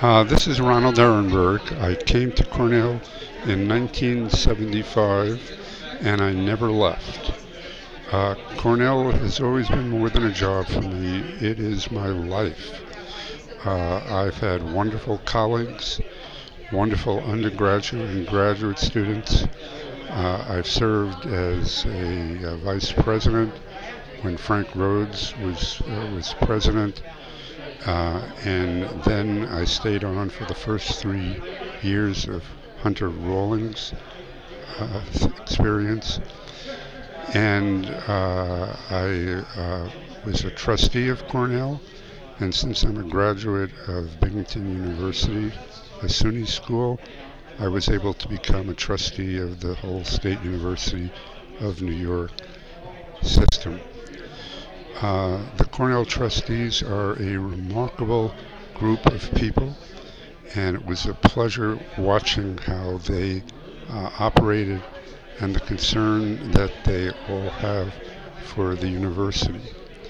This is Ronald Ehrenberg. I came to Cornell in 1975 and I never left. Cornell has always been more than a job for me, it is my life. I've had wonderful colleagues, wonderful undergraduate and graduate students. I've served as a vice president when Frank Rhodes was president. And then I stayed on for the first 3 years of Hunter Rawlings' experience. And I was a trustee of Cornell. And since I'm a graduate of Binghamton University, a SUNY school, I was able to become a trustee of the whole State University of New York system. The Cornell trustees are a remarkable group of people, and it was a pleasure watching how they operated and the concern that they all have for the university.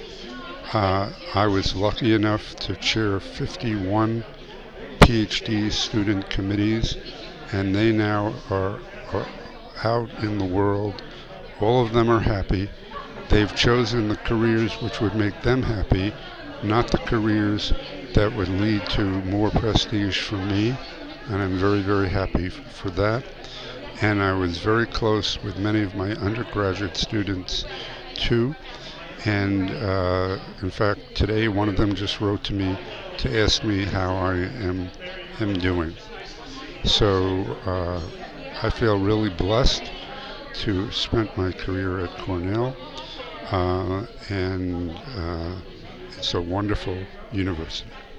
I was lucky enough to chair 51 PhD student committees, and they now are out in the world. All of them are happy. They've chosen the careers which would make them happy, not the careers that would lead to more prestige for me, and I'm very, very happy for that. And I was very close with many of my undergraduate students too. And in fact, today one of them just wrote to me to ask me how I am doing. So I feel really blessed to have spent my career at Cornell, and it's a wonderful university.